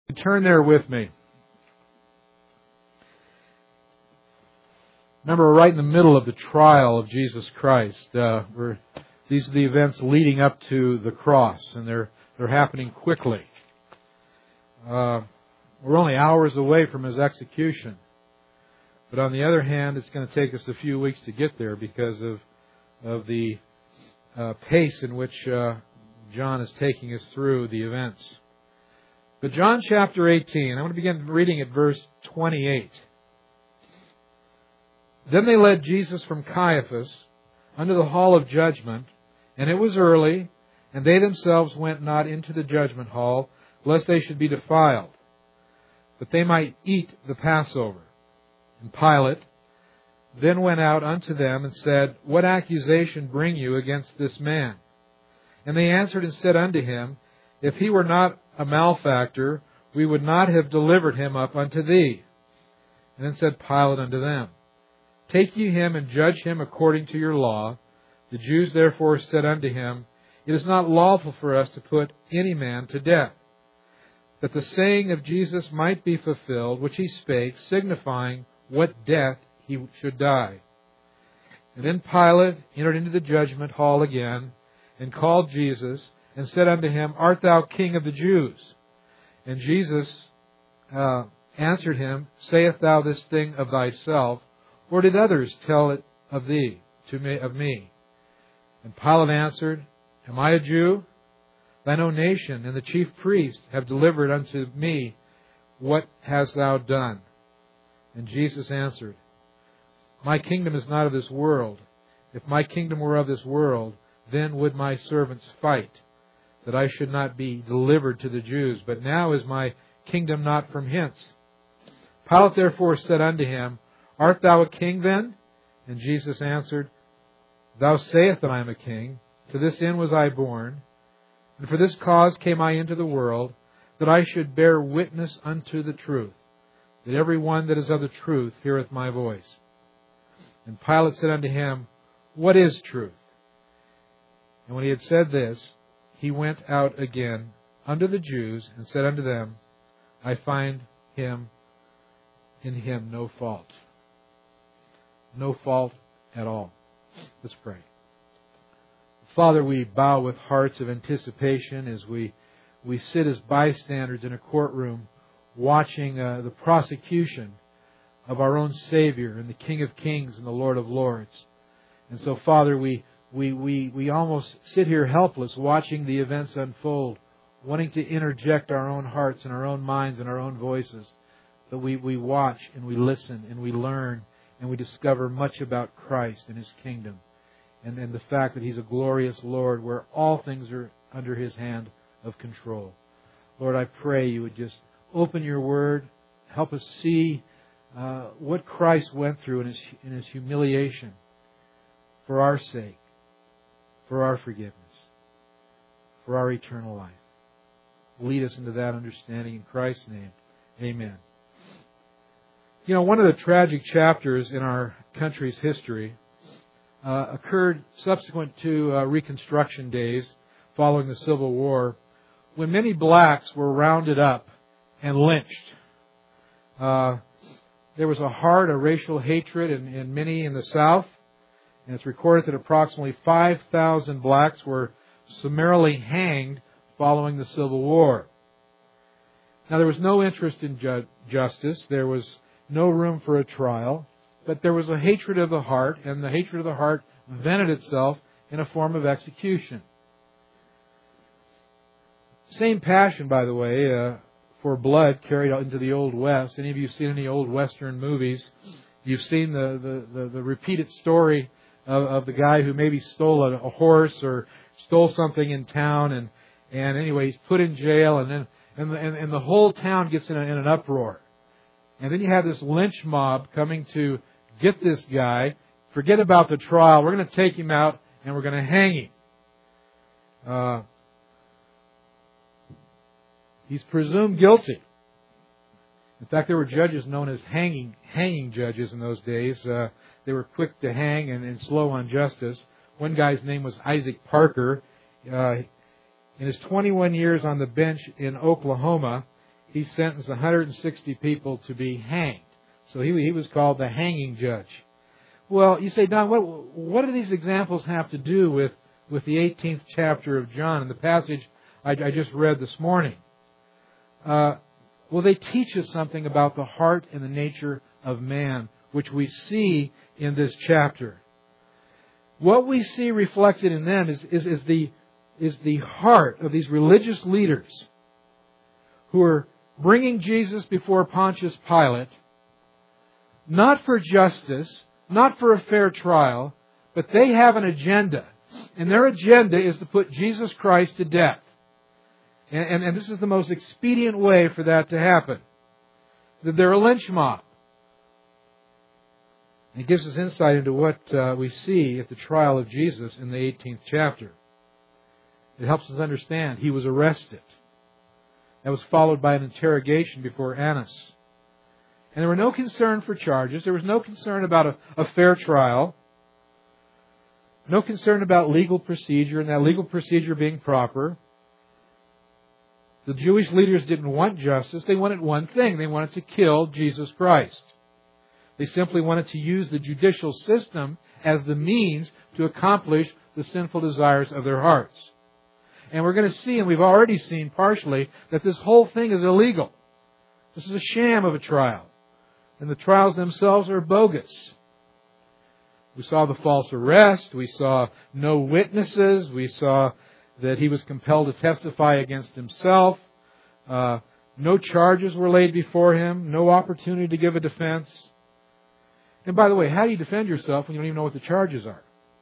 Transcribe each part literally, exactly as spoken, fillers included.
Turn there with me. Remember, we're right in the middle of the trial of Jesus Christ. Uh, we're, these are the events leading up to the cross, and they're they're happening quickly. Uh, we're only hours away from His execution. But on the other hand, it's going to take us a few weeks to get there because of of the uh, pace in which uh, John is taking us through the events. But John chapter eighteen, I'm going to begin reading at verse twenty-eight. Then they led Jesus from Caiaphas unto the hall of judgment, and it was early, and they themselves went not into the judgment hall, lest they should be defiled, but they might eat the Passover. And Pilate then went out unto them and said, What accusation bring you against this man? And they answered and said unto him, If he were not a malefactor, we would not have delivered him up unto thee. And then said Pilate unto them, Take ye him and judge him according to your law. The Jews therefore said unto him, It is not lawful for us to put any man to death, that the saying of Jesus might be fulfilled, which he spake, signifying what death he should die. And then Pilate entered into the judgment hall again, and called Jesus, and said unto him, Art thou king of the Jews? And Jesus uh, answered him, Sayest thou this thing of thyself, or did others tell it of thee, to me, of me? And Pilate answered, Am I a Jew? Thine own nation and the chief priests have delivered unto me. What hast thou done? And Jesus answered, My kingdom is not of this world. If my kingdom were of this world, then would my servants fight, that I should not be delivered to the Jews. But now is my kingdom not from hence. Pilate therefore said unto him, Art thou a king then? And Jesus answered, Thou sayest that I am a king. To this end was I born. And for this cause came I into the world, that I should bear witness unto the truth. That every one that is of the truth heareth my voice. And Pilate said unto him, What is truth? And when he had said this, he went out again unto the Jews, and said unto them, I find him in him no fault. No fault at all. Let's pray. Father, we bow with hearts of anticipation as we, we sit as bystanders in a courtroom watching uh, the prosecution of our own Savior and the King of Kings and the Lord of Lords. And so, Father, we We, we, we almost sit here helpless watching the events unfold, wanting to interject our own hearts and our own minds and our own voices. But we, we watch and we listen and we learn and we discover much about Christ and His kingdom and, and the fact that He's a glorious Lord where all things are under His hand of control. Lord, I pray You would just open Your Word, help us see uh, what Christ went through in His, in His humiliation for our sake, for our forgiveness, for our eternal life. Lead us into that understanding in Christ's name. Amen. You know, one of the tragic chapters in our country's history uh, occurred subsequent to uh, Reconstruction days following the Civil War, when many blacks were rounded up and lynched. Uh, there was a heart of racial hatred in, in many in the South. And it's recorded that approximately five thousand blacks were summarily hanged following the Civil War. Now, there was no interest in ju- justice. There was no room for a trial. But there was a hatred of the heart, and the hatred of the heart vented itself in a form of execution. Same passion, by the way, uh, for blood carried out into the Old West. Any of you seen any old Western movies? You've seen the, the, the, the repeated story Of, of the guy who maybe stole a, a horse or stole something in town, and and anyway he's put in jail, and then and and, and the whole town gets in, a, in an uproar, and then you have this lynch mob coming to get this guy. Forget about the trial. We're going to take him out and we're going to hang him. Uh, he's presumed guilty. In fact, there were judges known as hanging hanging judges in those days. Uh, they were quick to hang and, and slow on justice. One guy's name was Isaac Parker. Uh, in his twenty-one years on the bench in Oklahoma, he sentenced one hundred sixty people to be hanged. So he, he was called the hanging judge. Well, you say, Don, what, what do these examples have to do with, with the eighteenth chapter of John and the passage I, I just read this morning? Uh, well, they teach us something about the heart and the nature of man, which we see in this chapter. What we see reflected in them is, is, is, the, is the heart of these religious leaders who are bringing Jesus before Pontius Pilate, not for justice, not for a fair trial, but they have an agenda. And their agenda is to put Jesus Christ to death. And, and, and this is the most expedient way for that to happen. They're a lynch mob. It gives us insight into what uh, we see at the trial of Jesus in the eighteenth chapter. It helps us understand he was arrested. That was followed by an interrogation before Annas. And there were no concern for charges. There was no concern about a, a fair trial. No concern about legal procedure, and that legal procedure being proper. The Jewish leaders didn't want justice. They wanted one thing. They wanted to kill Jesus Christ. They simply wanted to use the judicial system as the means to accomplish the sinful desires of their hearts. And we're going to see, and we've already seen partially, that this whole thing is illegal. This is a sham of a trial. And the trials themselves are bogus. We saw the false arrest. We saw no witnesses. We saw that he was compelled to testify against himself. Uh, no charges were laid before him. No opportunity to give a defense. And by the way, how do you defend yourself when you don't even know what the charges are?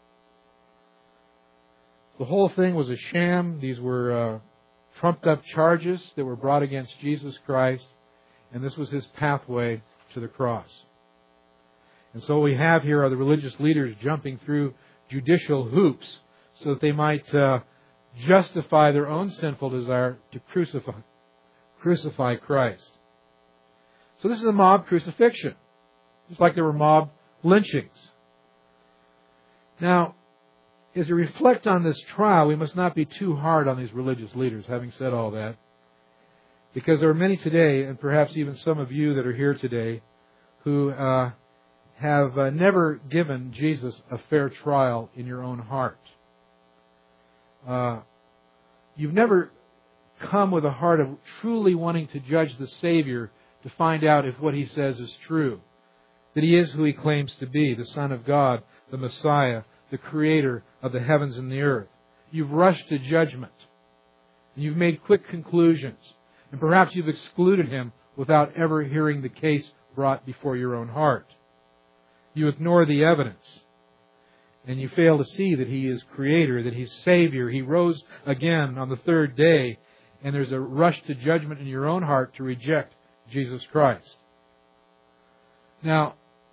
The whole thing was a sham. These were uh, trumped up charges that were brought against Jesus Christ. And this was his pathway to the cross. And so what we have here are the religious leaders jumping through judicial hoops so that they might uh, justify their own sinful desire to crucify, crucify Christ. So this is a mob crucifixion. Just like there were mob lynchings. Now, as we reflect on this trial, we must not be too hard on these religious leaders, having said all that. Because there are many today, and perhaps even some of you that are here today, who uh, have uh, never given Jesus a fair trial in your own heart. Uh, you've never come with a heart of truly wanting to judge the Savior to find out if what He says is true. That He is who He claims to be, the Son of God, the Messiah, the Creator of the heavens and the earth. You've rushed to judgment. And you've made quick conclusions. And perhaps you've excluded Him without ever hearing the case brought before your own heart. You ignore the evidence. And you fail to see that He is Creator, that He's Savior. He rose again on the third day. And there's a rush to judgment in your own heart to reject Jesus Christ. Now,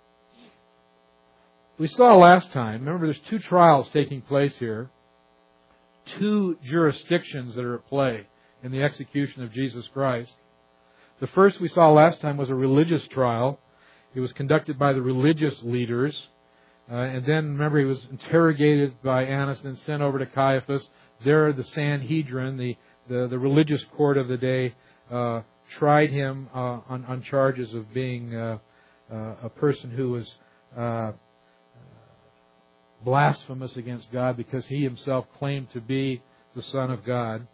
we saw last time, remember there's two trials taking place here. Two jurisdictions that are at play in the execution of Jesus Christ. The first we saw last time was a religious trial. It was conducted by the religious leaders. Uh, and then, remember, he was interrogated by Annas and then sent over to Caiaphas. There, the Sanhedrin, the, the, the religious court of the day, uh, tried him uh, on, on charges of being uh, uh, a person who was uh, blasphemous against God because he himself claimed to be the Son of God.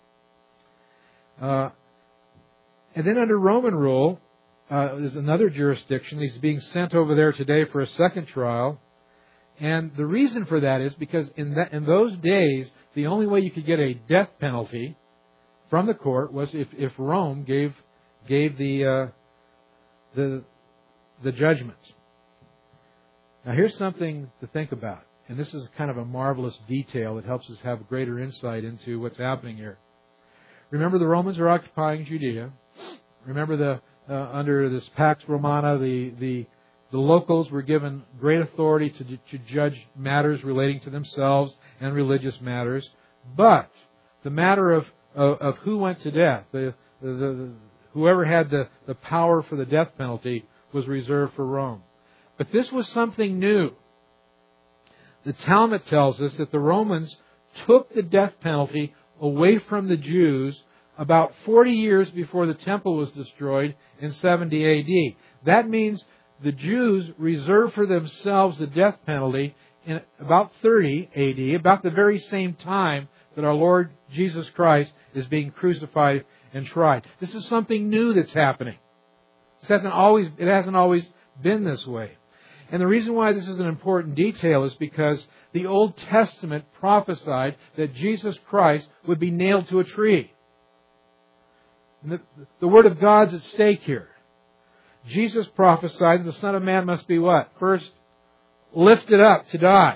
Uh, and then under Roman rule, uh, there's another jurisdiction. He's being sent over there today for a second trial. And the reason for that is because in that, in those days, the only way you could get a death penalty from the court was if, if Rome gave gave the uh, the the judgment. Now here's something to think about. And this is kind of a marvelous detail that helps us have greater insight into what's happening here. Remember, the Romans are occupying Judea. Remember, the uh, under this Pax Romana, the, the the locals were given great authority to, to judge matters relating to themselves and religious matters. But the matter of of, of who went to death, the, the, the whoever had the, the power for the death penalty, was reserved for Rome. But this was something new. The Talmud tells us that the Romans took the death penalty away from the Jews about forty years before the temple was destroyed in seventy A D. That means the Jews reserved for themselves the death penalty in about thirty A D, about the very same time that our Lord Jesus Christ is being crucified and tried. This is something new that's happening. This hasn't always, it hasn't always been this way. And the reason why this is an important detail is because the Old Testament prophesied that Jesus Christ would be nailed to a tree. The, the Word of God's at stake here. Jesus prophesied that the Son of Man must be what? First, lifted up to die.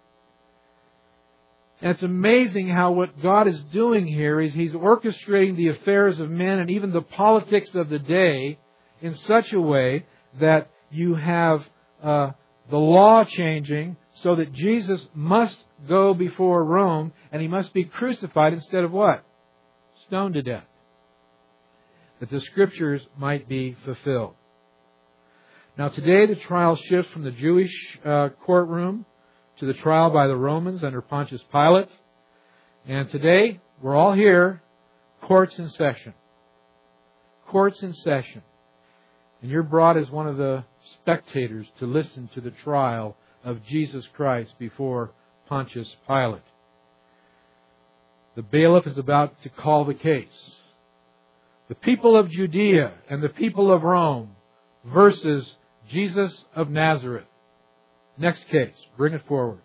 And it's amazing how what God is doing here is He's orchestrating the affairs of men and even the politics of the day in such a way that you have uh, the law changing so that Jesus must go before Rome and He must be crucified instead of what? Stoned to death. That the Scriptures might be fulfilled. Now today the trial shifts from the Jewish uh, courtroom to the trial by the Romans under Pontius Pilate. And today we're all here, courts in session. Courts in session. And you're brought as one of the spectators to listen to the trial of Jesus Christ before Pontius Pilate. The bailiff is about to call the case. The people of Judea and the people of Rome versus Jesus of Nazareth. Next case. Bring it forward.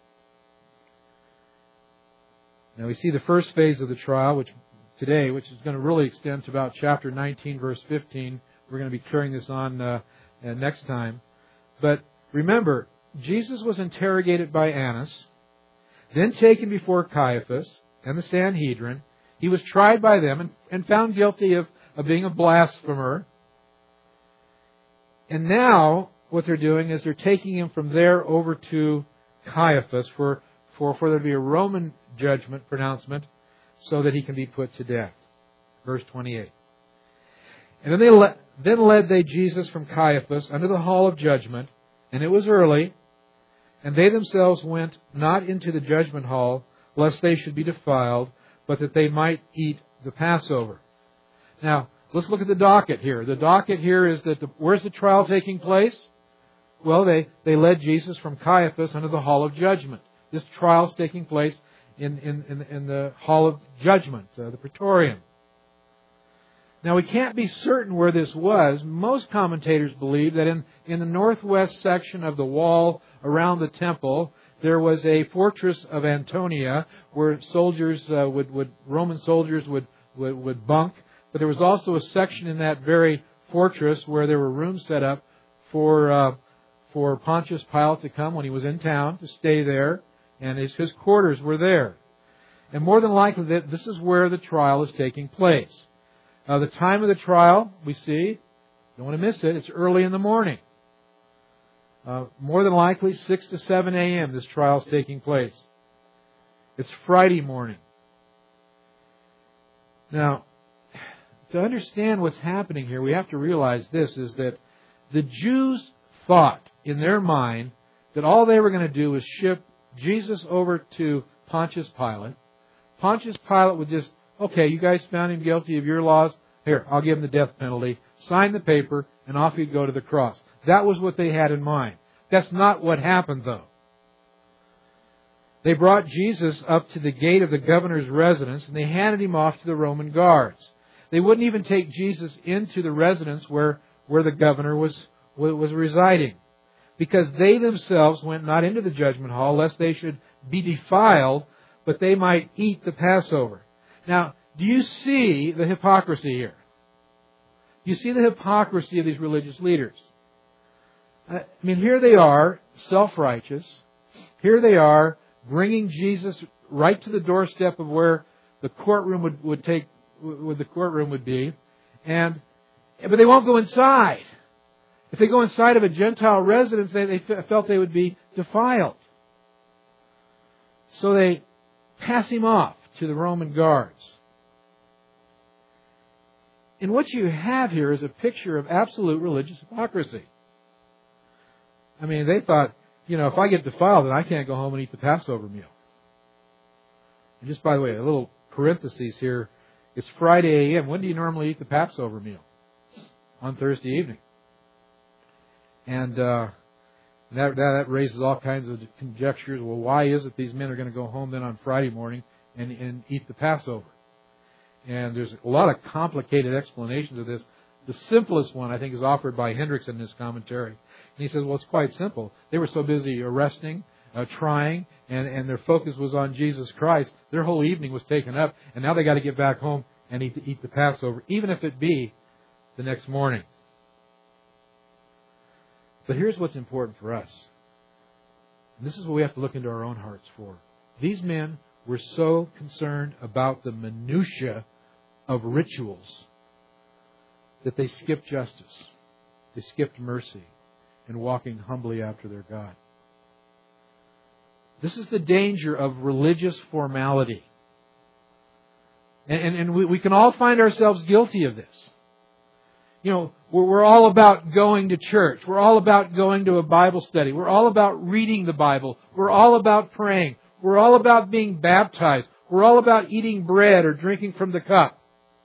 Now we see the first phase of the trial, which today, which is going to really extend to about chapter nineteen, verse fifteen. We're going to be carrying this on uh, uh, next time. But remember, Jesus was interrogated by Annas, then taken before Caiaphas and the Sanhedrin. He was tried by them and, and found guilty of, of being a blasphemer. And now, what they're doing is they're taking him from there over to Caiaphas for, for, for there to be a Roman judgment pronouncement so that he can be put to death. Verse twenty-eight. And then they le- then led they Jesus from Caiaphas under the hall of judgment, and it was early, and they themselves went not into the judgment hall, lest they should be defiled, but that they might eat the Passover. Now, let's look at the docket here. The docket here is that, the, where's the trial taking place? Well, they, they led Jesus from Caiaphas under the hall of judgment. This trial is taking place in, in, in, in the hall of judgment, uh, the Praetorium. Now, we can't be certain where this was. Most commentators believe that in, in the northwest section of the wall around the temple, there was a fortress of Antonia where soldiers uh, would, would Roman soldiers would, would, would bunk. But there was also a section in that very fortress where there were rooms set up for uh, for Pontius Pilate to come when he was in town, to stay there, and his, his quarters were there. And more than likely, that this is where the trial is taking place. Uh, the time of the trial, we see, don't want to miss it, it's early in the morning. Uh, more than likely, six to seven a.m. this trial is taking place. It's Friday morning. Now, to understand what's happening here, we have to realize this, is that the Jews thought in their mind that all they were going to do was ship Jesus over to Pontius Pilate. Pontius Pilate would just, okay, you guys found him guilty of your laws. Here, I'll give him the death penalty. Sign the paper, and off he'd go to the cross. That was what they had in mind. That's not what happened, though. They brought Jesus up to the gate of the governor's residence, and they handed him off to the Roman guards. They wouldn't even take Jesus into the residence where, where the governor was, was residing, because they themselves went not into the judgment hall, lest they should be defiled, but they might eat the Passover. Now, do you see the hypocrisy here? Do you see the hypocrisy of these religious leaders? I mean, here they are, self-righteous. Here they are, bringing Jesus right to the doorstep of where the courtroom would, would take, where the courtroom would be, and but they won't go inside. If they go inside of a Gentile residence, they, they felt they would be defiled. So they pass him off to the Roman guards. And what you have here is a picture of absolute religious hypocrisy. I mean, they thought, you know, if I get defiled, then I can't go home and eat the Passover meal. And just by the way, a little parenthesis here It's Friday a m When do you normally eat the Passover meal? On Thursday evening. And uh, that, that raises all kinds of conjectures. Well, why is it these men are going to go home then on Friday morning and, and eat the Passover? And there's a lot of complicated explanations of this. The simplest one, I think, is offered by Hendricks in his commentary. And he says, well, it's quite simple. They were so busy arresting, uh, trying, and, and their focus was on Jesus Christ. Their whole evening was taken up, and now they got to get back home and eat, eat the Passover, even if it be the next morning. But here's what's important for us. And this is what we have to look into our own hearts for. These men were so concerned about the minutiae of rituals that they skipped justice. They skipped mercy and walking humbly after their God. This is the danger of religious formality. And, and, and we, we can all find ourselves guilty of this. You know, we're, we're all about going to church. We're all about going to a Bible study. We're all about reading the Bible. We're all about praying. We're all about being baptized. We're all about eating bread or drinking from the cup.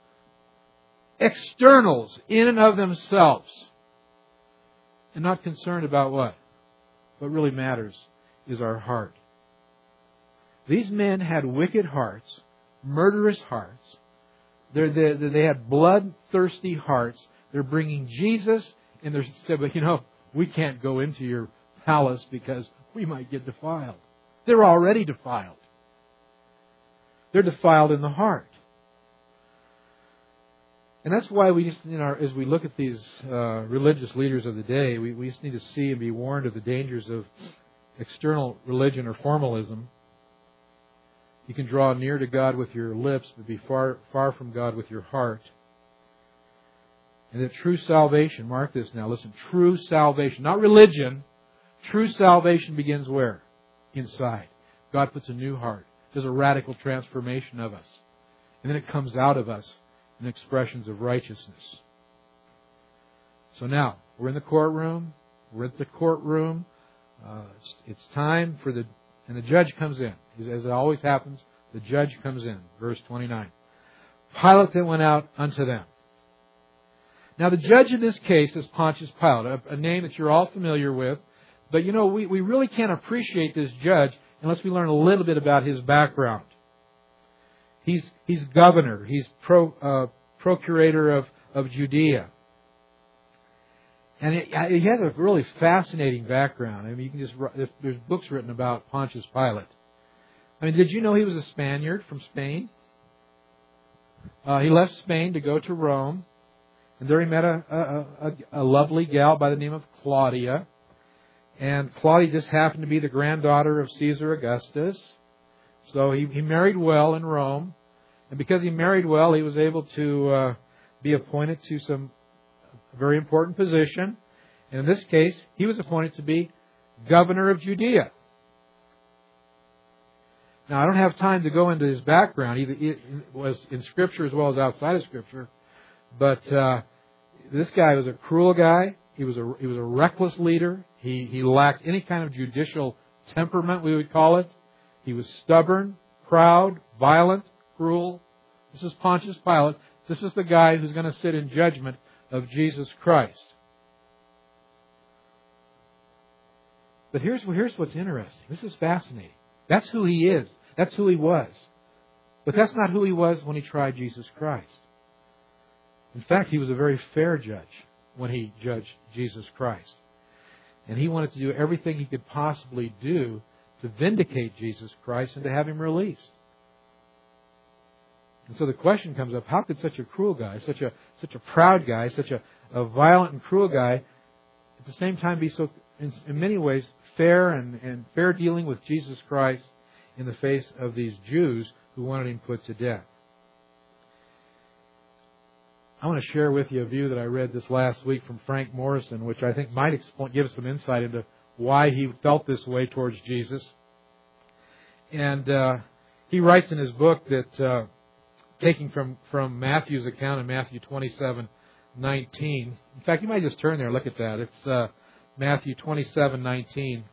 Externals in and of themselves. And not concerned about what? What really matters is our heart. These men had wicked hearts, murderous hearts. They're, they they had bloodthirsty hearts. They're bringing Jesus, and they're saying, but you know, we can't go into your palace because we might get defiled. They're already defiled. They're defiled in the heart. And that's why we just, in our, as we look at these uh, religious leaders of the day, we, we just need to see and be warned of the dangers of external religion or formalism. You can draw near to God with your lips, but be far, far from God with your heart. And that true salvation, mark this now, listen, true salvation, not religion, true salvation begins where? Inside. God puts a new heart, does a radical transformation of us. And then it comes out of us in expressions of righteousness. So now, we're in the courtroom, we're at the courtroom, uh, it's, it's time for the, and the judge comes in. As it always happens, the judge comes in. Verse twenty-nine. Pilate then went out unto them. Now the judge in this case is Pontius Pilate, a, a name that you're all familiar with. But you know, we, we really can't appreciate this judge unless we learn a little bit about his background. He's he's governor. He's pro, uh, procurator of, of Judea. And it, he has a really fascinating background. I mean, you can just there's books written about Pontius Pilate. I mean, did you know he was a Spaniard from Spain? Uh, he left Spain to go to Rome. And there he met a, a, a, a lovely gal by the name of Claudia. And Claudia just happened to be the granddaughter of Caesar Augustus. So he, he married well in Rome. And because he married well, he was able to uh, be appointed to some very important position. And in this case, he was appointed to be governor of Judea. Now, I don't have time to go into his background. He was in Scripture as well as outside of Scripture. But uh, this guy was a cruel guy. He was a he was a reckless leader. He he lacked any kind of judicial temperament, we would call it. He was stubborn, proud, violent, cruel. This is Pontius Pilate. This is the guy who's going to sit in judgment of Jesus Christ. But here's here's what's interesting. This is fascinating. That's who he is. That's who he was. But that's not who he was when he tried Jesus Christ. In fact, he was a very fair judge when he judged Jesus Christ. And he wanted to do everything he could possibly do to vindicate Jesus Christ and to have him released. And so the question comes up, how could such a cruel guy, such a such a proud guy, such a, a violent and cruel guy, at the same time be so, in, in many ways, fair and, and fair dealing with Jesus Christ in the face of these Jews who wanted him put to death? I want to share with you a view that I read this last week from Frank Morrison, which I think might give some insight into why he felt this way towards Jesus. And uh, he writes in his book that, uh, taking from, from Matthew's account in Matthew twenty-seven nineteen, in fact, you might just turn there and look at that. It's uh, Matthew twenty-seven nineteen.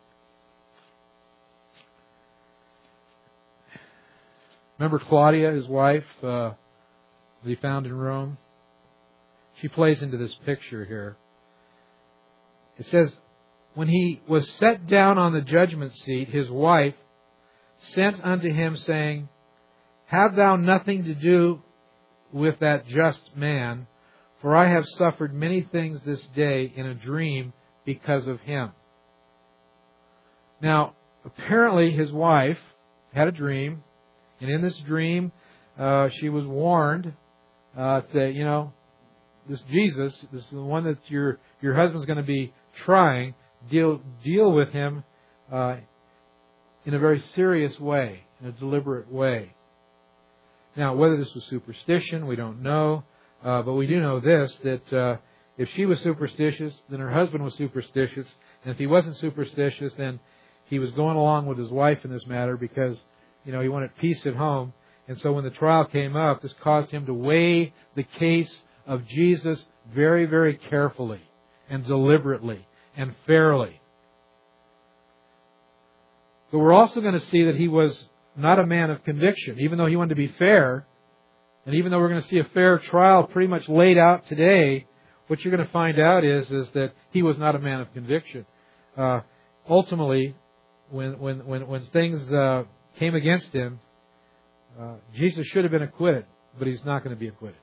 Remember Claudia, his wife? Uh, Was he found in Rome? She plays into this picture here. It says, when he was set down on the judgment seat, his wife sent unto him, saying, Have thou nothing to do with that just man, for I have suffered many things this day in a dream because of him. Now, apparently his wife had a dream, and in this dream, uh, she was warned uh, that, you know, this Jesus, this is the one that your your husband's going to be trying, deal deal with him uh, in a very serious way, in a deliberate way. Now, whether this was superstition, we don't know, uh, but we do know this, that uh, if she was superstitious, then her husband was superstitious, and if he wasn't superstitious, then he was going along with his wife in this matter because, you know, he wanted peace at home. And so when the trial came up, this caused him to weigh the case of Jesus very, very carefully and deliberately and fairly. But we're also going to see that he was not a man of conviction, even though he wanted to be fair. And even though we're going to see a fair trial pretty much laid out today, what you're going to find out is, is that he was not a man of conviction. Uh, ultimately, when, when, when, when things uh, came against him, uh, Jesus should have been acquitted, but he's not going to be acquitted.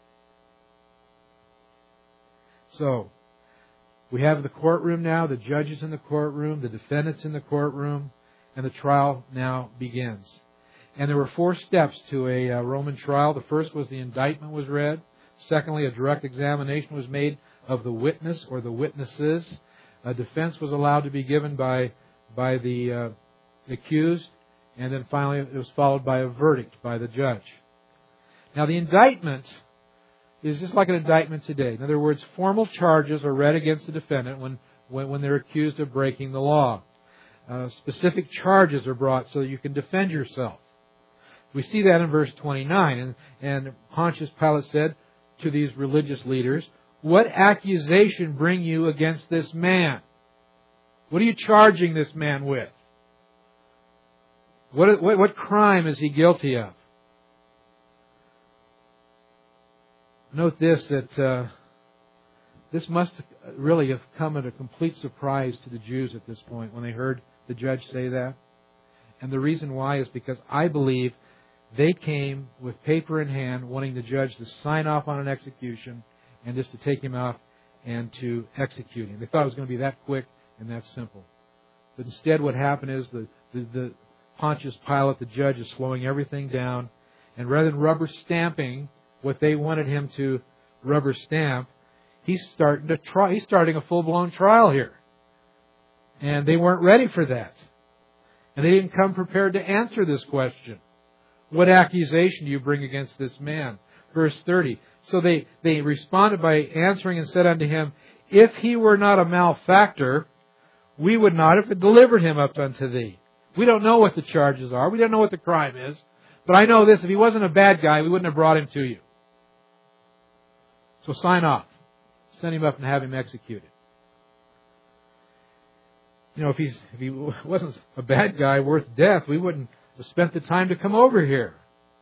So, we have the courtroom now, the judges in the courtroom, the defendants in the courtroom, and the trial now begins. And there were four steps to a uh, Roman trial. The first was the indictment was read. Secondly, a direct examination was made of the witness or the witnesses. A defense was allowed to be given by, by the uh, accused. And then finally, it was followed by a verdict by the judge. Now, the indictment is just like an indictment today. In other words, formal charges are read against the defendant when, when, when they're accused of breaking the law. Uh, specific charges are brought so that you can defend yourself. We see that in verse twenty-nine. And, and Pontius Pilate said to these religious leaders, What accusation bring you against this man? What are you charging this man with? What, what, what crime is he guilty of? Note this, that uh, this must really have come at a complete surprise to the Jews at this point when they heard the judge say that. And the reason why is because I believe they came with paper in hand wanting the judge to sign off on an execution and just to take him out and to execute him. They thought it was going to be that quick and that simple. But instead what happened is the, the, the Pontius Pilate, the judge, is slowing everything down. And rather than rubber stamping what they wanted him to rubber stamp, he's starting to try. He's starting a full-blown trial here. And they weren't ready for that. And they didn't come prepared to answer this question. What accusation do you bring against this man? Verse thirty. So they, they responded by answering and said unto him, If he were not a malefactor, we would not have delivered him up unto thee. We don't know what the charges are. We don't know what the crime is. But I know this, if he wasn't a bad guy, we wouldn't have brought him to you. So sign off. Send him up and have him executed. You know, if he's if he wasn't a bad guy worth death, we wouldn't have spent the time to come over here.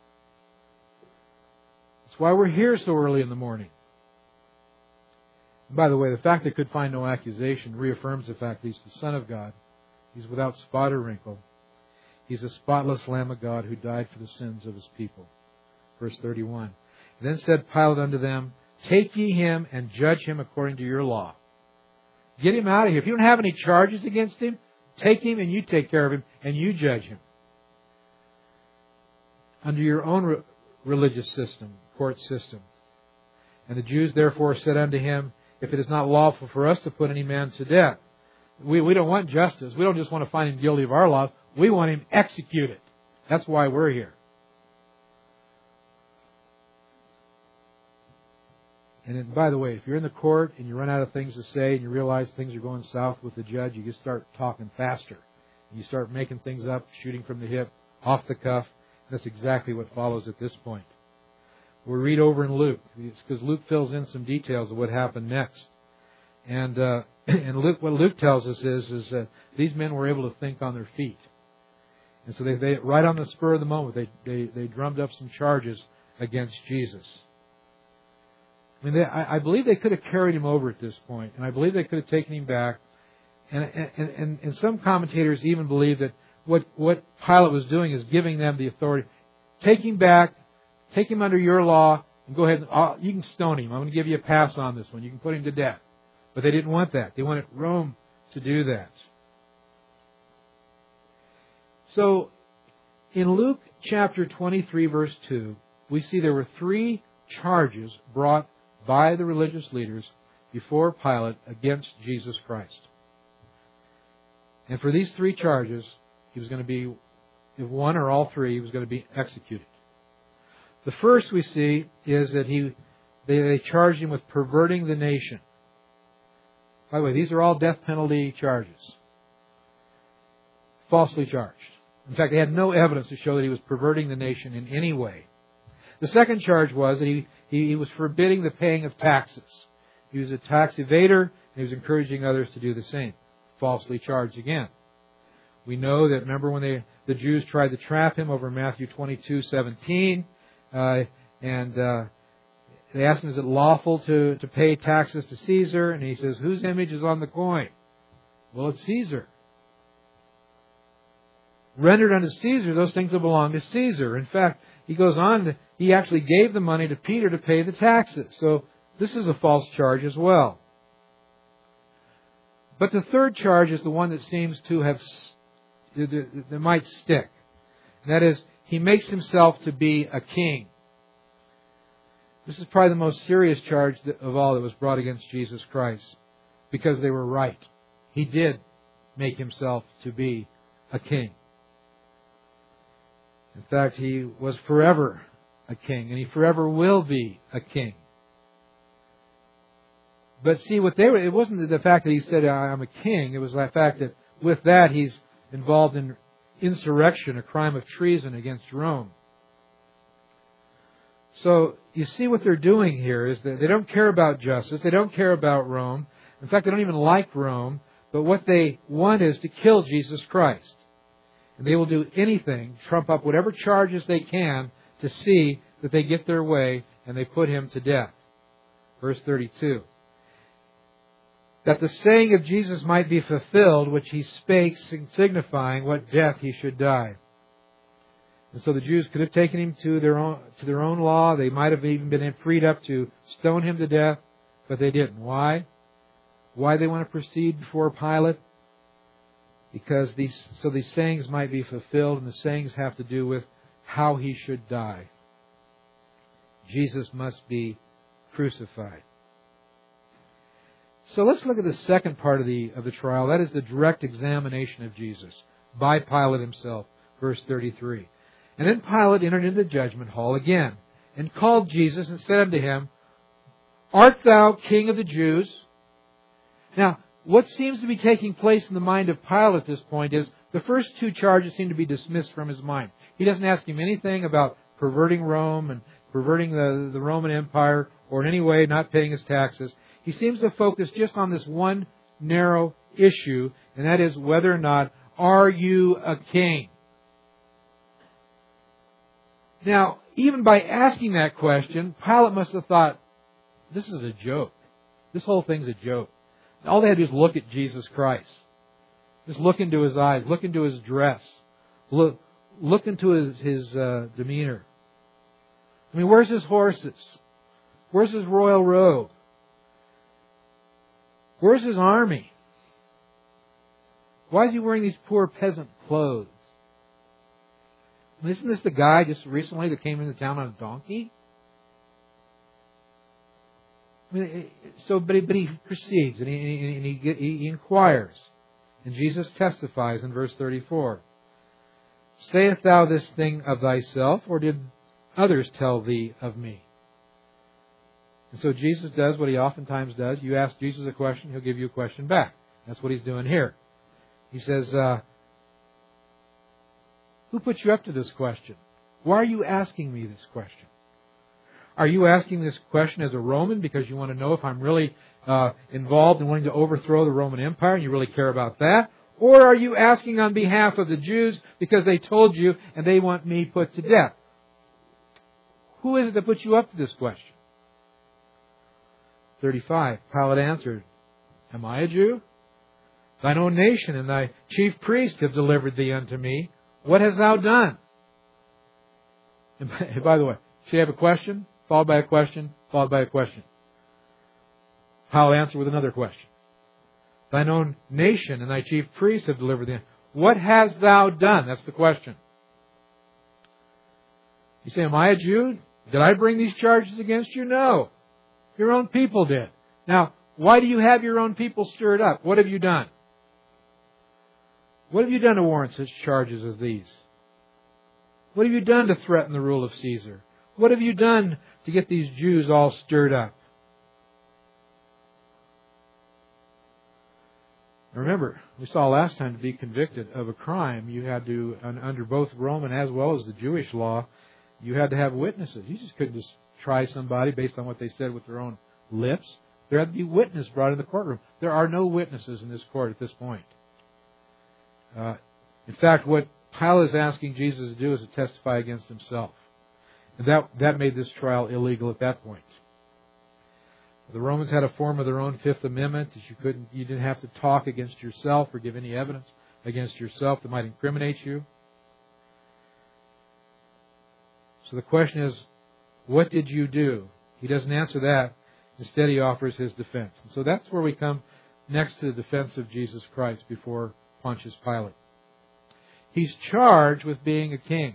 That's why we're here so early in the morning. And by the way, the fact they could find no accusation reaffirms the fact that he's the Son of God. He's without spot or wrinkle. He's a spotless Lamb of God who died for the sins of His people. Verse thirty-one. Then said Pilate unto them, Take ye him and judge him according to your law. Get him out of here. If you don't have any charges against him, take him and you take care of him and you judge him. Under your own re- religious system, court system. And the Jews therefore said unto him, If it is not lawful for us to put any man to death. We, we don't want justice. We don't just want to find him guilty of our laws. We want him executed. That's why we're here. And then, by the way, if you're in the court and you run out of things to say and you realize things are going south with the judge, you just start talking faster. You start making things up, shooting from the hip, off the cuff. That's exactly what follows at this point. We'll read over in Luke, because Luke fills in some details of what happened next. And uh, and Luke, what Luke tells us is, is that these men were able to think on their feet. And so they, they right on the spur of the moment, they, they, they drummed up some charges against Jesus. I mean, they, I, I believe they could have carried him over at this point, and I believe they could have taken him back. And, and, and, and some commentators even believe that what, what Pilate was doing is giving them the authority. Take him back, take him under your law, and go ahead and uh, you can stone him. I'm going to give you a pass on this one. You can put him to death. But they didn't want that. They wanted Rome to do that. So, in Luke chapter twenty-three, verse two, we see there were three charges brought by the religious leaders before Pilate against Jesus Christ. And for these three charges, he was going to be, if one or all three, he was going to be executed. The first we see is that he they, they charged him with perverting the nation. By the way, these are all death penalty charges. Falsely charged. In fact, they had no evidence to show that he was perverting the nation in any way. The second charge was that he, he, he was forbidding the paying of taxes. He was a tax evader, and he was encouraging others to do the same. Falsely charged again. We know that, remember when they, the Jews tried to trap him over Matthew twenty-two seventeen, uh, and uh, they asked him, is it lawful to, to pay taxes to Caesar? And he says, whose image is on the coin? Well, it's Caesar. Rendered unto Caesar those things that belong to Caesar. In fact, he goes on, to, he actually gave the money to Peter to pay the taxes. So this is a false charge as well. But the third charge is the one that seems to have, that might stick. And that is, he makes himself to be a king. This is probably the most serious charge of all that was brought against Jesus Christ, because they were right. He did make himself to be a king. In fact, he was forever a king, and he forever will be a king. But see, what they were, it wasn't the fact that he said, I'm a king. It was the fact that with that he's involved in insurrection, a crime of treason against Rome. So you see what they're doing here is that they don't care about justice. They don't care about Rome. In fact, they don't even like Rome. But what they want is to kill Jesus Christ. And they will do anything, trump up whatever charges they can to see that they get their way and they put him to death. Verse thirty-two. That the saying of Jesus might be fulfilled, which he spake, signifying what death he should die. And so the Jews could have taken him to their own to their own law. They might have even been freed up to stone him to death, but they didn't. Why? Why they want to proceed before Pilate? Because these so these sayings might be fulfilled, and the sayings have to do with how he should die. Jesus must be crucified. So let's look at the second part of the of the trial. That is the direct examination of Jesus by Pilate himself. Verse thirty-three. And then Pilate entered into the judgment hall again, and called Jesus and said unto him, Art thou King of the Jews? Now, what seems to be taking place in the mind of Pilate at this point is the first two charges seem to be dismissed from his mind. He doesn't ask him anything about perverting Rome and perverting the, the Roman Empire, or in any way not paying his taxes. He seems to focus just on this one narrow issue, and that is whether or not, are you a king? Now, even by asking that question, Pilate must have thought, this is a joke. This whole thing's a joke. All they had to do is look at Jesus Christ. Just look into his eyes, look into his dress, look, look into his, his uh, demeanor. I mean, where's his horses? Where's his royal robe? Where's his army? Why is he wearing these poor peasant clothes? Isn't this the guy just recently that came into town on a donkey? I mean, so, but he, but he proceeds and he, and he, he, he inquires. And Jesus testifies in verse thirty-four. Sayest thou this thing of thyself, or did others tell thee of me? And so Jesus does what he oftentimes does. You ask Jesus a question, he'll give you a question back. That's what he's doing here. He says, uh, who put you up to this question? Why are you asking me this question? Are you asking this question as a Roman because you want to know if I'm really uh, involved in wanting to overthrow the Roman Empire and you really care about that? Or are you asking on behalf of the Jews because they told you and they want me put to death? Who is it that put you up to this question? thirty-five, Pilate answered, Am I a Jew? Thine own nation and thy chief priest have delivered thee unto me. What hast thou done? And by, by the way, so you have a question, followed by a question, followed by a question. Pilate answered with another question. Thine own nation and thy chief priests have delivered thee. What hast thou done? That's the question. You say, Am I a Jew? Did I bring these charges against you? No. Your own people did. Now, why do you have your own people stirred up? What have you done? What have you done to warrant such charges as these? What have you done to threaten the rule of Caesar? What have you done to get these Jews all stirred up? Remember, we saw last time to be convicted of a crime, you had to, under both Roman as well as the Jewish law, you had to have witnesses. You just couldn't just try somebody based on what they said with their own lips. There had to be witness brought in the courtroom. There are no witnesses in this court at this point. Uh, in fact, what Pilate is asking Jesus to do is to testify against himself. And that, that made this trial illegal at that point. The Romans had a form of their own Fifth Amendment that you couldn't, you didn't have to talk against yourself or give any evidence against yourself that might incriminate you. So the question is, what did you do? He doesn't answer that. Instead, he offers his defense. And so that's where we come next to the defense of Jesus Christ before Pontius Pilate. He's charged with being a king.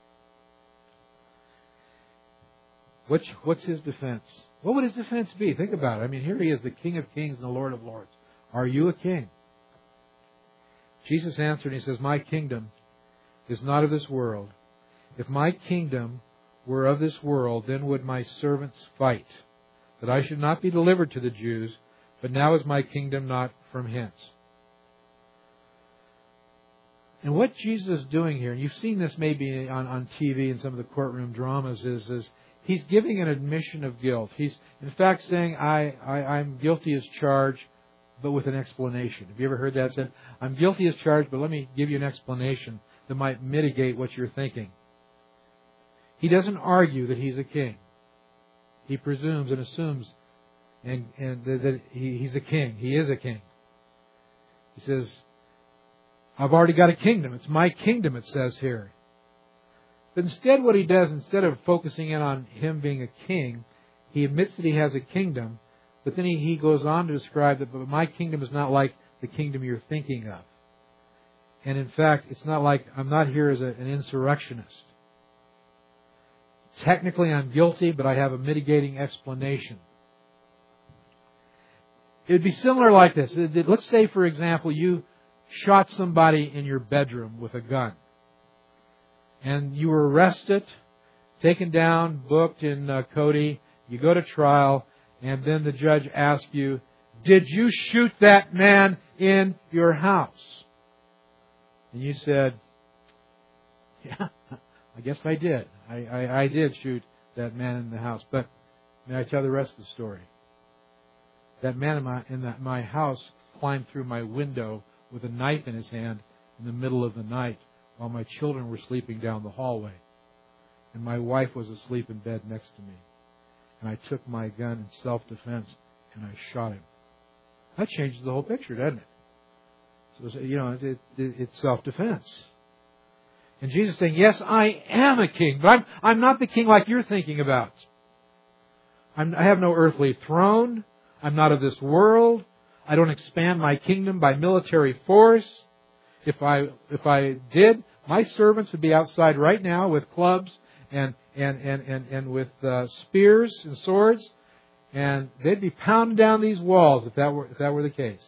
What's, what's his defense? What would his defense be? Think about it. I mean, here he is, the King of Kings and the Lord of Lords. Are you a king? Jesus answered and he says, My kingdom is not of this world. If my kingdom were of this world, then would my servants fight, that I should not be delivered to the Jews, but now is my kingdom not from hence. And what Jesus is doing here, and you've seen this maybe on, on T V and some of the courtroom dramas, is, is he's giving an admission of guilt. He's, in fact, saying, I, I, I'm guilty as charged, but with an explanation. Have you ever heard that said? I'm guilty as charged, but let me give you an explanation that might mitigate what you're thinking. He doesn't argue that he's a king. He presumes and assumes and, and that, that he, he's a king. He is a king. He says, I've already got a kingdom. It's my kingdom, it says here. But instead what he does, instead of focusing in on him being a king, he admits that he has a kingdom, but then he, he goes on to describe that, but my kingdom is not like the kingdom you're thinking of. And in fact, it's not like, I'm not here as a, an insurrectionist. Technically I'm guilty, but I have a mitigating explanation. It would be similar like this. Let's say, for example, you shot somebody in your bedroom with a gun. And you were arrested, taken down, booked in uh, Cody. You go to trial, and then the judge asks you, did you shoot that man in your house? And you said, yeah, I guess I did. I, I, I did shoot that man in the house. But may I tell the rest of the story? That man in my, in that, my house climbed through my window with a knife in his hand in the middle of the night while my children were sleeping down the hallway. And my wife was asleep in bed next to me. And I took my gun in self-defense and I shot him. That changes the whole picture, doesn't it? So, you know, it, it, it's self-defense. And Jesus is saying, yes, I am a king, but I'm, I'm not the king like you're thinking about. I'm, I have no earthly throne. I'm not of this world. I don't expand my kingdom by military force. If I if I did, my servants would be outside right now with clubs and and and and, and with uh, spears and swords, and they'd be pounding down these walls if that were if that were the case.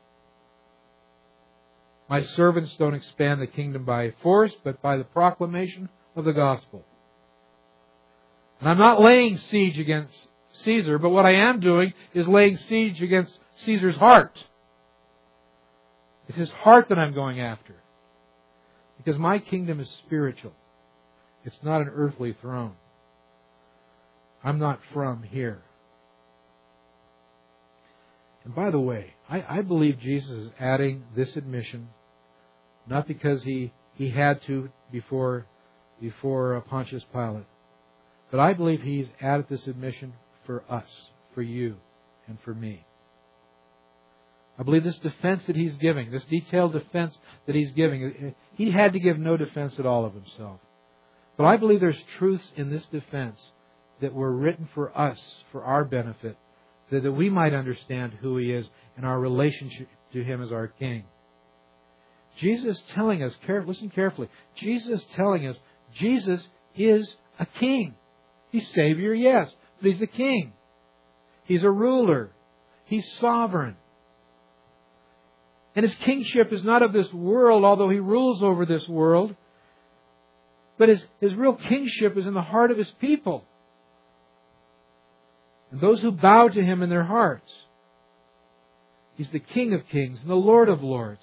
My servants don't expand the kingdom by force, but by the proclamation of the gospel. And I'm not laying siege against Caesar, but what I am doing is laying siege against Caesar's heart. It's his heart that I'm going after. Because my kingdom is spiritual. It's not an earthly throne. I'm not from here. And by the way, I, I believe Jesus is adding this admission, not because he, he had to before, before Pontius Pilate, but I believe he's added this admission for us, for you and for me. I believe this defense that He's giving, this detailed defense that He's giving, He had to give no defense at all of Himself. But I believe there's truths in this defense that were written for us, for our benefit, that, that we might understand who He is and our relationship to Him as our King. Jesus telling us, listen carefully, Jesus telling us, Jesus is a King. He's Savior, yes, but He's a King. He's a ruler. He's sovereign. And His kingship is not of this world, although He rules over this world. But His, His real kingship is in the heart of His people. And those who bow to Him in their hearts. He's the King of kings and the Lord of lords.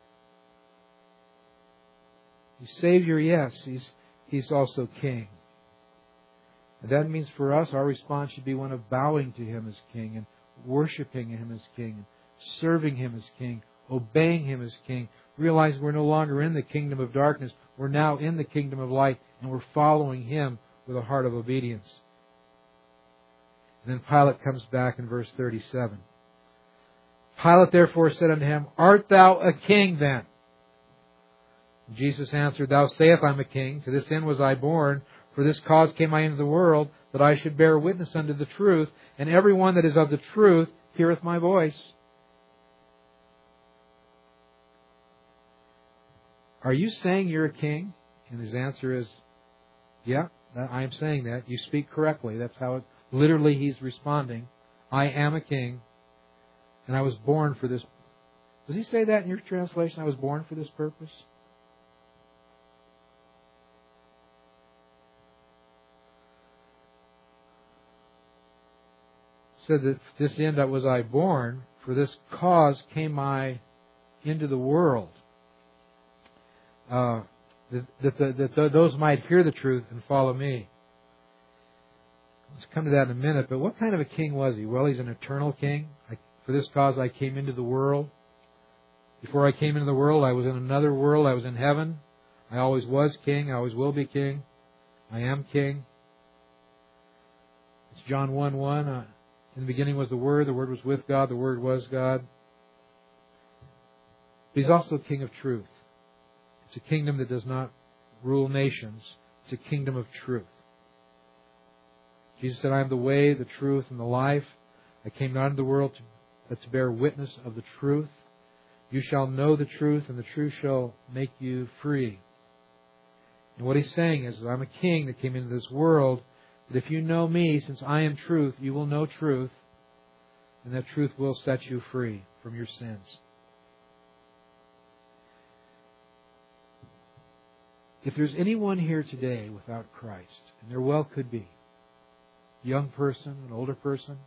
He's Savior, yes. He's, he's also King. And that means for us, our response should be one of bowing to Him as King and worshiping Him as King and serving Him as King, obeying Him as King. Realize we're no longer in the kingdom of darkness. We're now in the kingdom of light, and we're following Him with a heart of obedience. And then Pilate comes back in verse thirty-seven. Pilate therefore said unto him, Art thou a king then? And Jesus answered, Thou sayest, I am a king. To this end was I born. For this cause came I into the world, that I should bear witness unto the truth. And every one that is of the truth heareth my voice. Are you saying you're a king? And his answer is, yeah, I am saying that. You speak correctly. That's how it, literally he's responding. I am a king, and I was born for this. Does he say that in your translation? I was born for this purpose? Said that this end was I born, for this cause came I into the world. Uh, that, that, that, that, that those might hear the truth and follow me. Let's come to that in a minute. But what kind of a king was he? Well, he's an eternal king. I, for this cause I came into the world. Before I came into the world, I was in another world. I was in heaven. I always was king. I always will be king. I am king. It's John one one. Uh, in the beginning was the Word. The Word was with God. The Word was God. But he's also King of truth. It's a kingdom that does not rule nations. It's a kingdom of truth. Jesus said, I am the way, the truth, and the life. I came not into the world to, but to bear witness of the truth. You shall know the truth, and the truth shall make you free. And what he's saying is, I'm a king that came into this world, that if you know me, since I am truth, you will know truth, and that truth will set you free from your sins. If there's anyone here today without Christ, and there well could be, a young person, an older person,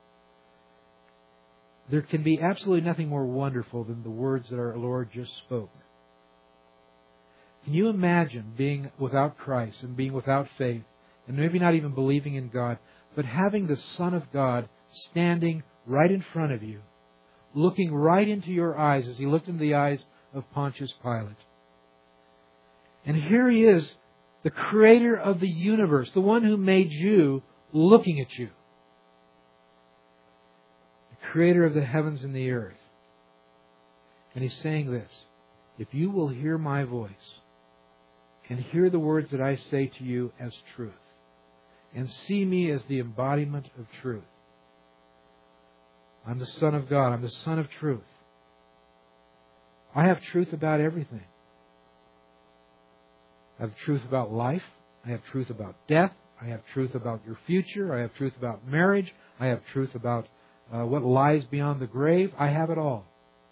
there can be absolutely nothing more wonderful than the words that our Lord just spoke. Can you imagine being without Christ and being without faith, and maybe not even believing in God, but having the Son of God standing right in front of you, looking right into your eyes as He looked into the eyes of Pontius Pilate? And here He is, the Creator of the universe, the one who made you, looking at you. The Creator of the heavens and the earth. And He's saying this, if you will hear my voice and hear the words that I say to you as truth and see me as the embodiment of truth. I'm the Son of God. I'm the Son of truth. I have truth about everything. I have truth about life. I have truth about death. I have truth about your future. I have truth about marriage. I have truth about uh, what lies beyond the grave. I have it all.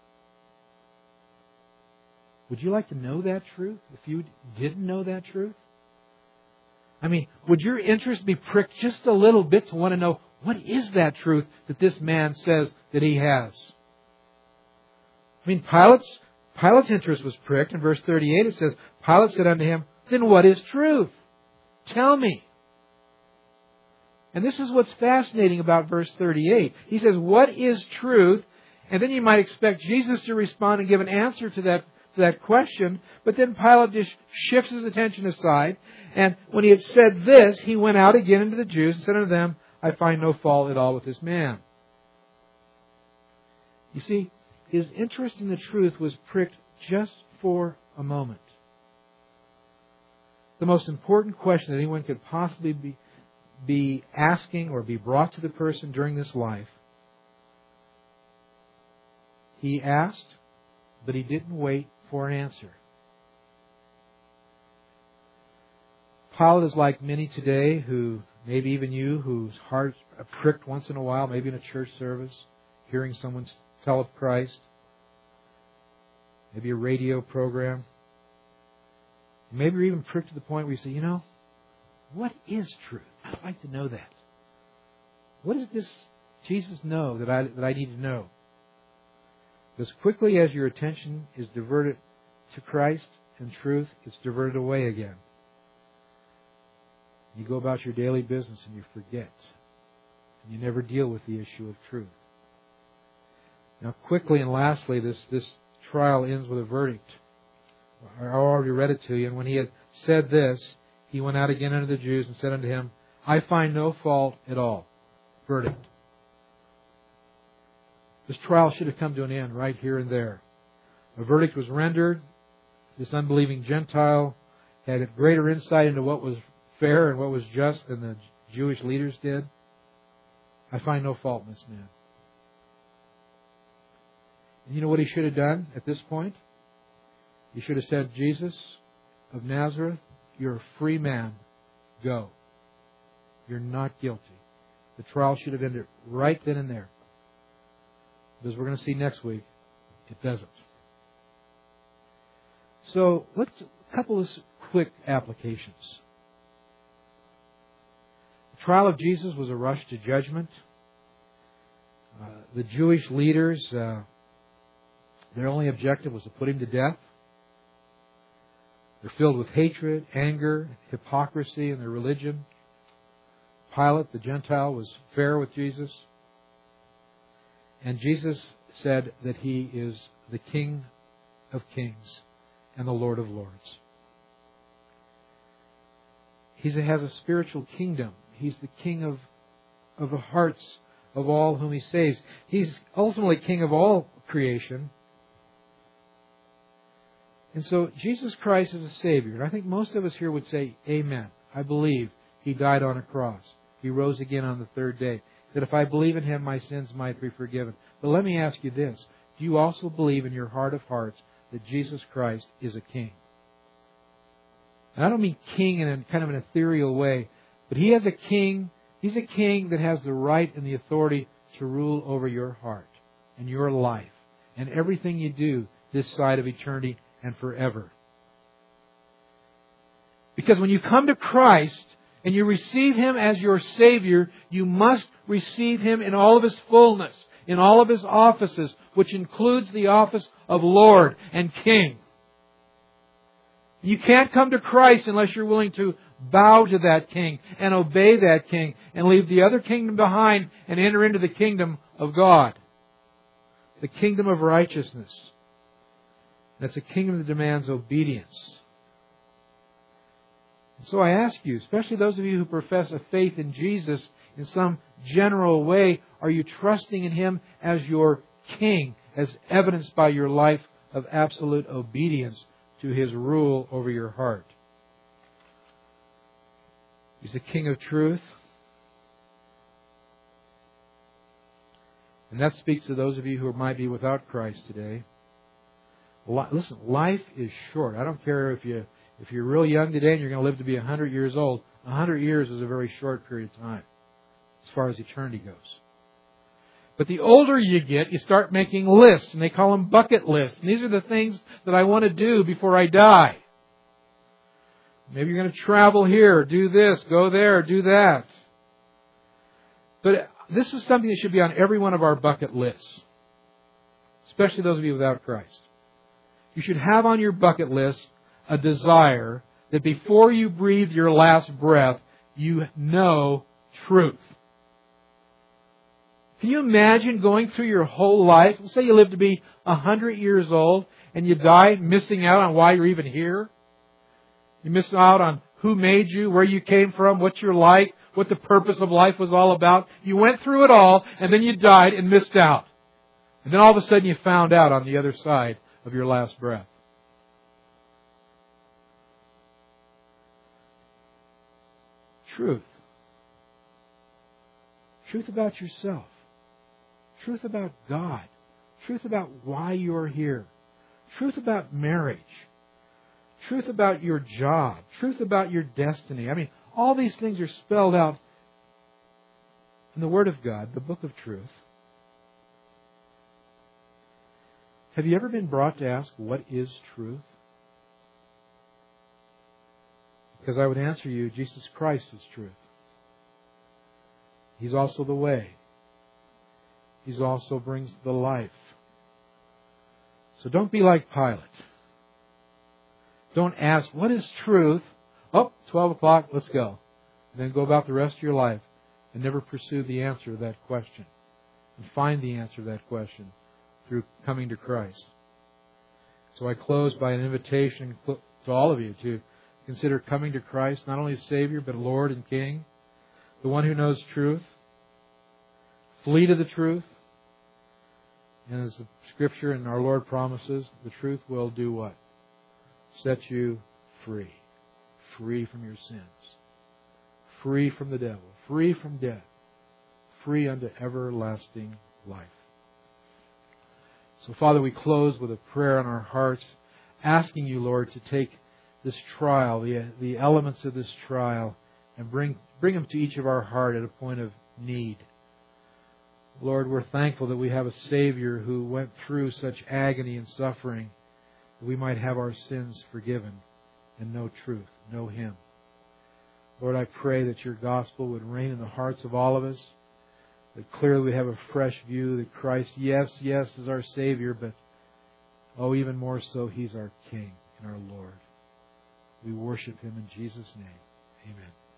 Would you like to know that truth if you didn't know that truth? I mean, would your interest be pricked just a little bit to want to know what is that truth that this man says that he has? I mean, Pilate's, Pilate's interest was pricked. In verse thirty-eight it says, Pilate said unto him, then what is truth? Tell me. And this is what's fascinating about verse thirty-eight. He says, what is truth? And then you might expect Jesus to respond and give an answer to that, to that question. But then Pilate just shifts his attention aside. And when he had said this, he went out again into the Jews and said unto them, I find no fault at all with this man. You see, his interest in the truth was pricked just for a moment. The most important question that anyone could possibly be, be asking or be brought to the person during this life, he asked, but he didn't wait for an answer. Pilate is like many today who, maybe even you, whose hearts are pricked once in a while, maybe in a church service, hearing someone tell of Christ, maybe a radio program. Maybe you're even pricked to the point where you say, you know, what is truth? I'd like to know that. What does this Jesus know that I, that I need to know? As quickly as your attention is diverted to Christ and truth, it's diverted away again. You go about your daily business and you forget. And you never deal with the issue of truth. Now, quickly and lastly, this, this trial ends with a verdict. I already read it to you. And when he had said this, he went out again unto the Jews and said unto him, I find no fault at all. Verdict. This trial should have come to an end right here and there. A verdict was rendered. This unbelieving Gentile had greater insight into what was fair and what was just than the Jewish leaders did. I find no fault in this man. And you know what he should have done at this point? He should have said, Jesus of Nazareth, you're a free man. Go. You're not guilty. The trial should have ended right then and there. But as we're going to see next week, it doesn't. So let's a couple of quick applications. The trial of Jesus was a rush to judgment. Uh, the Jewish leaders, uh, their only objective was to put him to death. They're filled with hatred, anger, hypocrisy in their religion. Pilate, the Gentile, was fair with Jesus. And Jesus said that He is the King of kings and the Lord of lords. He has a spiritual kingdom. He's the King of, of the hearts of all whom He saves. He's ultimately King of all creation. And so Jesus Christ is a Savior. And I think most of us here would say, Amen. I believe He died on a cross. He rose again on the third day. That if I believe in Him, my sins might be forgiven. But let me ask you this. Do you also believe in your heart of hearts that Jesus Christ is a King? And I don't mean King in a kind of an ethereal way. But He is a King. He's a King that has the right and the authority to rule over your heart and your life and everything you do this side of eternity and forever. Because when you come to Christ and you receive Him as your Savior, you must receive Him in all of His fullness, in all of His offices, which includes the office of Lord and King. You can't come to Christ unless you're willing to bow to that King and obey that King and leave the other kingdom behind and enter into the kingdom of God. The kingdom of righteousness. That's a kingdom that demands obedience. So I ask you, especially those of you who profess a faith in Jesus in some general way, are you trusting in Him as your King, as evidenced by your life of absolute obedience to His rule over your heart? He's the King of truth. And that speaks to those of you who might be without Christ today. Listen, life is short. I don't care if you if you're real young today and you're going to live to be a hundred years old. A hundred years is a very short period of time as far as eternity goes. But the older you get, you start making lists, and they call them bucket lists. And these are the things that I want to do before I die. Maybe you're going to travel here, do this, go there, do that. But this is something that should be on every one of our bucket lists, especially those of you without Christ. You should have on your bucket list a desire that before you breathe your last breath, you know truth. Can you imagine going through your whole life? Let's say you live to be a hundred years old and you die missing out on why you're even here. You miss out on who made you, where you came from, what you're like, what the purpose of life was all about. You went through it all and then you died and missed out. And then all of a sudden you found out on the other side of your last breath. Truth. Truth about yourself. Truth about God. Truth about why you're here. Truth about marriage. Truth about your job. Truth about your destiny. I mean, all these things are spelled out in the Word of God, the book of truth. Have you ever been brought to ask, what is truth? Because I would answer you, Jesus Christ is truth. He's also the way. He also brings the life. So don't be like Pilate. Don't ask, what is truth? Oh, twelve o'clock, let's go. And then go about the rest of your life and never pursue the answer to that question. And find the answer to that question through coming to Christ. So I close by an invitation to all of you to consider coming to Christ, not only as Savior, but Lord and King, the one who knows truth. Flee to the truth. And as the Scripture and our Lord promises, the truth will do what? Set you free. Free from your sins. Free from the devil. Free from death. Free unto everlasting life. So, Father, we close with a prayer in our hearts, asking you, Lord, to take this trial, the, the elements of this trial, and bring, bring them to each of our heart at a point of need. Lord, we're thankful that we have a Savior who went through such agony and suffering that we might have our sins forgiven and know truth, know Him. Lord, I pray that your gospel would reign in the hearts of all of us, that clearly we have a fresh view that Christ, yes, yes, is our Savior, but, oh, even more so, He's our King and our Lord. We worship Him in Jesus' name. Amen.